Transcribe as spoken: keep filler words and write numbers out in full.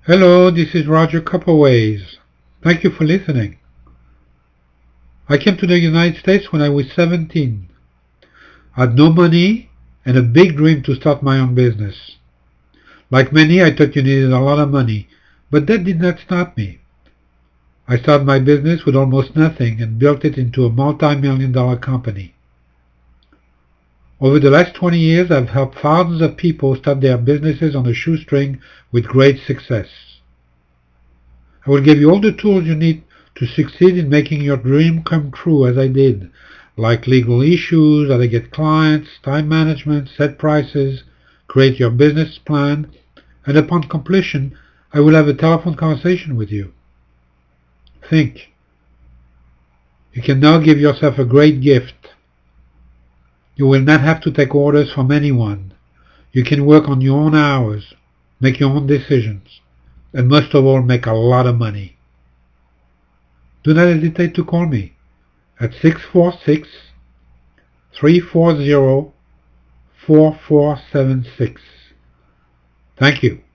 Hello, this is Roger Copperways. Thank you for listening. I came to the United States when I was seventeen. I had no money and a big dream to start my own business. Like many, I thought you needed a lot of money, but that did not stop me. I started my business with almost nothing and built it into a multi-million dollar company. Over the last twenty years, I've helped thousands of people start their businesses on a shoestring with great success. I will give you all the tools you need to succeed in making your dream come true as I did, like legal issues, how to get clients, time management, set prices, create your business plan, and upon completion, I will have a telephone conversation with you. Think. You can now give yourself a great gift. You will not have to take orders from anyone. You can work on your own hours, make your own decisions, and most of all, make a lot of money. Do not hesitate to call me at six four six, three four zero, four four seven six. Thank you.